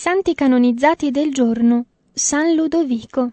santi canonizzati del giorno. San Ludovico.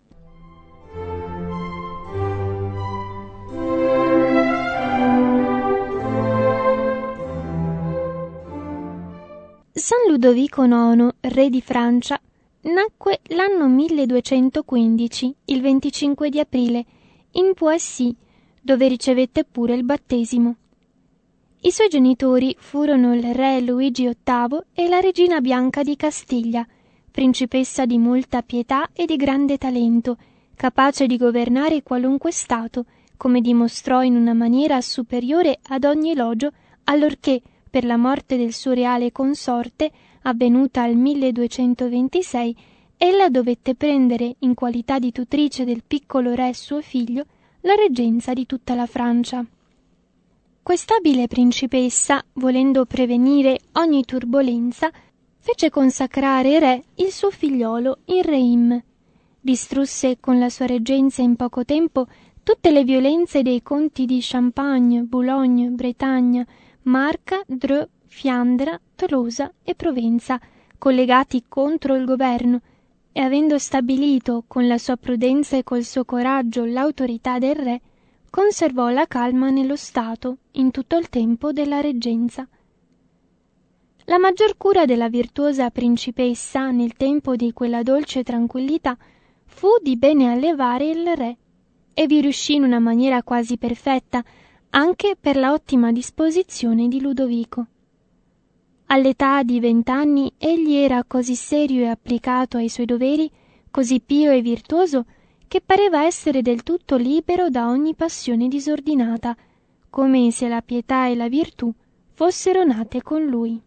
San Ludovico IX, re di Francia, nacque l'anno 1215, il 25 di aprile, in Poissy, dove ricevette pure il battesimo. I suoi genitori furono il re Luigi VIII e la regina Bianca di Castiglia, principessa di molta pietà e di grande talento, capace di governare qualunque stato, come dimostrò in una maniera superiore ad ogni elogio, allorché, per la morte del suo reale consorte, avvenuta al 1226, ella dovette prendere, in qualità di tutrice del piccolo re suo figlio, la reggenza di tutta la Francia. Quest'abile principessa, volendo prevenire ogni turbolenza, fece consacrare re il suo figliolo, il Reim. Distrusse con la sua reggenza in poco tempo tutte le violenze dei conti di Champagne, Boulogne, Bretagna, Marca, Dreux, Fiandra, Tolosa e Provenza, collegati contro il governo, e avendo stabilito con la sua prudenza e col suo coraggio l'autorità del re, conservò la calma nello Stato in tutto il tempo della reggenza. La maggior cura della virtuosa principessa nel tempo di quella dolce tranquillità fu di bene allevare il re, e vi riuscì in una maniera quasi perfetta, anche per la ottima disposizione di Ludovico. All'età di 20 anni egli era così serio e applicato ai suoi doveri, così pio e virtuoso, che pareva essere del tutto libero da ogni passione disordinata, come se la pietà e la virtù fossero nate con lui.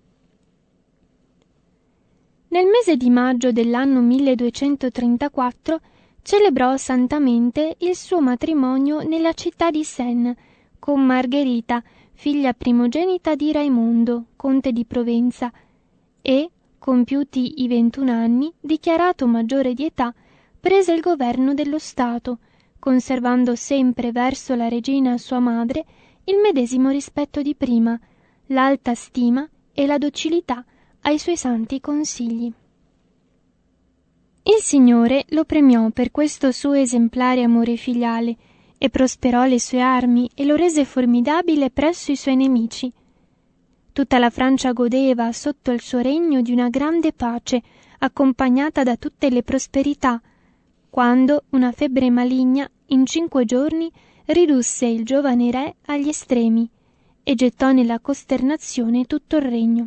Nel mese di maggio dell'anno 1234 celebrò santamente il suo matrimonio nella città di Sens con Margherita, figlia primogenita di Raimondo, conte di Provenza, e, compiuti i 21 anni, dichiarato maggiore di età, prese il governo dello Stato, conservando sempre verso la regina sua madre il medesimo rispetto di prima, l'alta stima e la docilità ai suoi santi consigli. Il Signore lo premiò per questo suo esemplare amore filiale e prosperò le sue armi e lo rese formidabile presso i suoi nemici. Tutta la Francia godeva sotto il suo regno di una grande pace, accompagnata da tutte le prosperità, quando una febbre maligna in 5 giorni ridusse il giovane re agli estremi e gettò nella costernazione tutto il regno.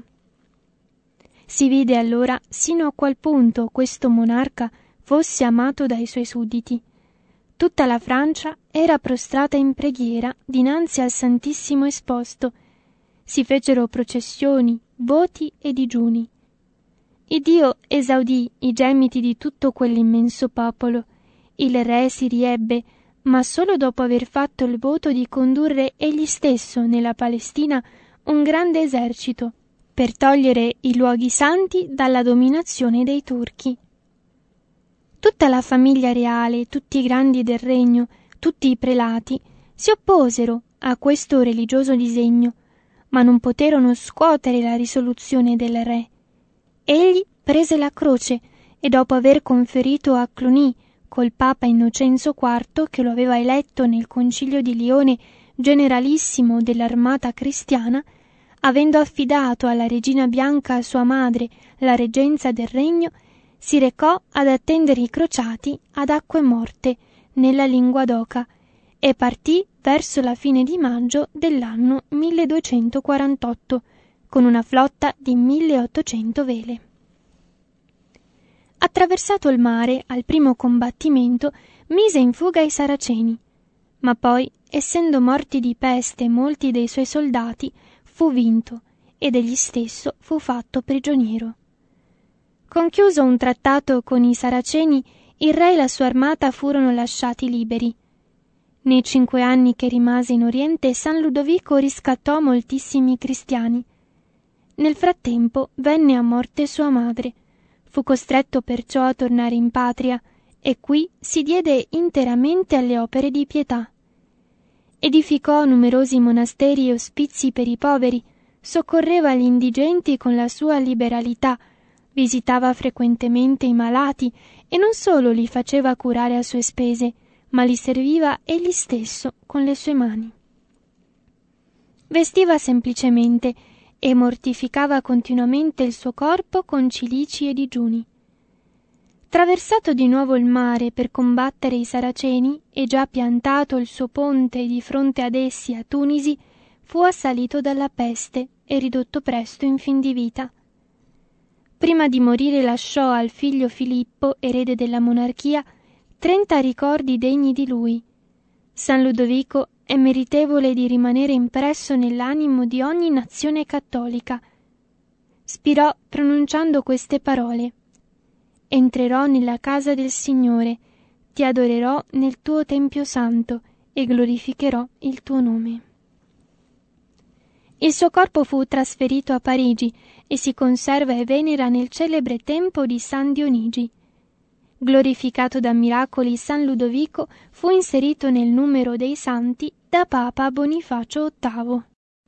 Si vide allora sino a qual punto questo monarca fosse amato dai suoi sudditi. Tutta la Francia era prostrata in preghiera dinanzi al Santissimo Esposto. Si fecero processioni, voti e digiuni. Iddio esaudì i gemiti di tutto quell'immenso popolo. Il re si riebbe, ma solo dopo aver fatto il voto di condurre egli stesso nella Palestina un grande esercito per togliere i luoghi santi dalla dominazione dei turchi. Tutta la famiglia reale, tutti i grandi del regno, tutti i prelati si opposero a questo religioso disegno, ma non poterono scuotere la risoluzione del re. Egli prese la croce e dopo aver conferito a Cluny col Papa Innocenzo IV, che lo aveva eletto nel Concilio di Lione generalissimo dell'armata cristiana, avendo affidato alla regina Bianca, sua madre, la reggenza del regno, si recò ad attendere i crociati ad Acque Morte, nella lingua d'Oca, e partì verso la fine di maggio dell'anno 1248, con una flotta di 1800 vele. Attraversato il mare al primo combattimento, mise in fuga i saraceni, ma poi, essendo morti di peste molti dei suoi soldati, fu vinto ed egli stesso fu fatto prigioniero. Conchiuso un trattato con i saraceni, il re e la sua armata furono lasciati liberi. Nei 5 anni che rimase in Oriente, San Ludovico riscattò moltissimi cristiani. Nel frattempo venne a morte sua madre. Fu costretto perciò a tornare in patria e qui si diede interamente alle opere di pietà. Edificò numerosi monasteri e ospizi per i poveri, soccorreva gli indigenti con la sua liberalità, Visitava frequentemente i malati e non solo li faceva curare a sue spese, ma li serviva egli stesso con le sue mani. Vestiva semplicemente e mortificava continuamente il suo corpo con cilici e digiuni. Traversato di nuovo il mare per combattere i Saraceni e già piantato il suo ponte di fronte ad essi a Tunisi, fu assalito dalla peste e ridotto presto in fin di vita. Prima di morire lasciò al figlio Filippo, erede della monarchia, 30 ricordi degni di lui. San Ludovico è meritevole di rimanere impresso nell'animo di ogni nazione cattolica. Spirò pronunciando queste parole: «Entrerò nella casa del Signore, ti adorerò nel tuo Tempio Santo e glorificherò il tuo nome». Il suo corpo fu trasferito a Parigi e si conserva e venera nel celebre tempio di San Dionigi. Glorificato da miracoli, San Ludovico fu inserito nel numero dei santi da Papa Bonifacio VIII.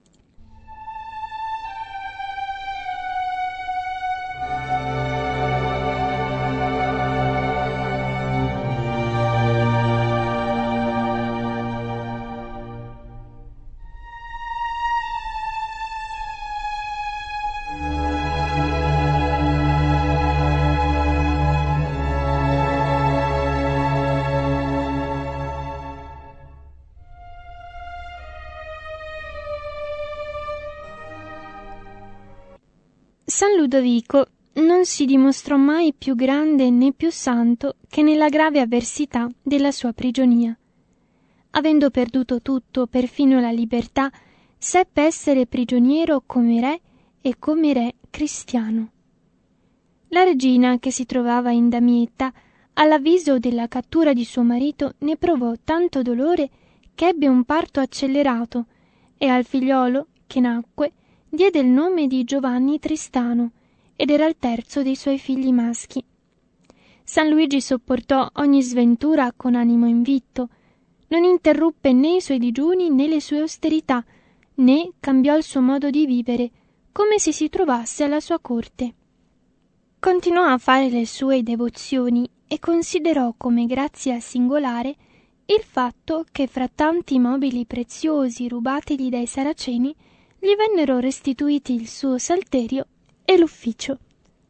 San Ludovico non si dimostrò mai più grande né più santo che nella grave avversità della sua prigionia. Avendo perduto tutto, perfino la libertà, seppe essere prigioniero come re e come re cristiano. La regina, che si trovava in Damietta, all'avviso della cattura di suo marito ne provò tanto dolore che ebbe un parto accelerato e al figliolo, che nacque, diede il nome di Giovanni Tristano ed era il terzo dei suoi figli maschi. San Luigi sopportò ogni sventura con animo invitto, non interruppe né i suoi digiuni né le sue austerità, né cambiò il suo modo di vivere, come se si trovasse alla sua corte. Continuò a fare le sue devozioni e considerò come grazia singolare il fatto che fra tanti mobili preziosi rubatigli dai Saraceni gli vennero restituiti il suo salterio e l'ufficio.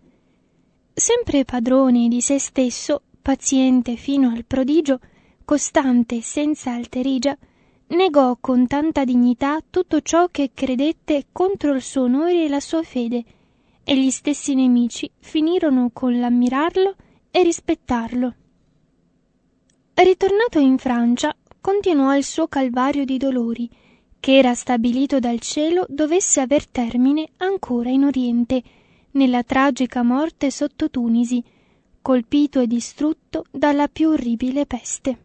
Sempre padrone di se stesso, paziente fino al prodigio, costante senza alterigia, negò con tanta dignità tutto ciò che credette contro il suo onore e la sua fede, e gli stessi nemici finirono con l'ammirarlo e rispettarlo. Ritornato in Francia, continuò il suo calvario di dolori, che era stabilito dal cielo dovesse aver termine ancora in Oriente, nella tragica morte sotto Tunisi, colpito e distrutto dalla più orribile peste.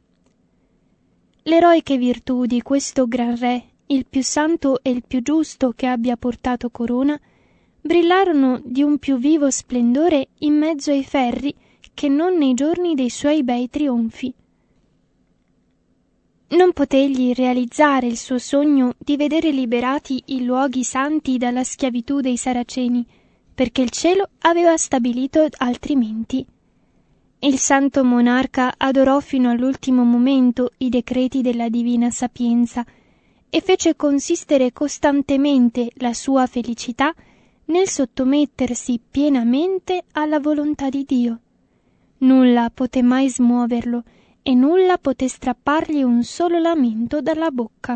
Le eroiche virtù di questo gran re, il più santo e il più giusto che abbia portato corona, brillarono di un più vivo splendore in mezzo ai ferri che non nei giorni dei suoi bei trionfi. Non potegli realizzare il suo sogno di vedere liberati i luoghi santi dalla schiavitù dei Saraceni, perché il cielo aveva stabilito altrimenti. Il santo monarca adorò fino all'ultimo momento i decreti della divina sapienza e fece consistere costantemente la sua felicità nel sottomettersi pienamente alla volontà di Dio. Nulla poté mai smuoverlo e nulla poté strappargli un solo lamento dalla bocca.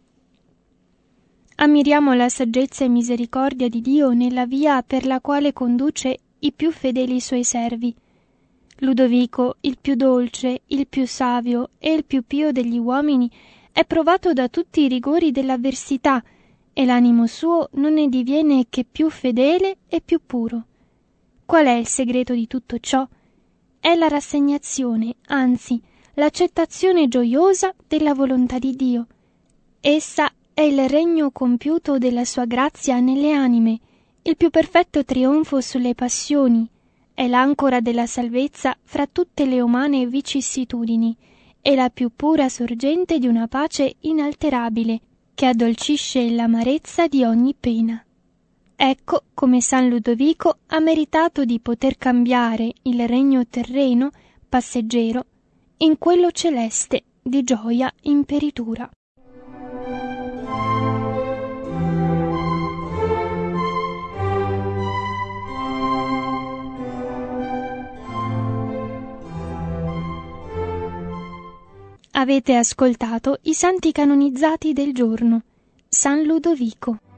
Ammiriamo la saggezza e misericordia di Dio nella via per la quale conduce i più fedeli suoi servi. Ludovico, il più dolce, il più savio e il più pio degli uomini, è provato da tutti i rigori dell'avversità e l'animo suo non ne diviene che più fedele e più puro. Qual è il segreto di tutto ciò? È la rassegnazione, anzi, l'accettazione gioiosa della volontà di Dio. Essa è il regno compiuto della sua grazia nelle anime, il più perfetto trionfo sulle passioni, è l'ancora della salvezza fra tutte le umane vicissitudini e la più pura sorgente di una pace inalterabile che addolcisce l'amarezza di ogni pena. Ecco come San Ludovico ha meritato di poter cambiare il regno terreno, passeggero, in quello celeste di gioia imperitura. Avete ascoltato i santi canonizzati del giorno. San Ludovico.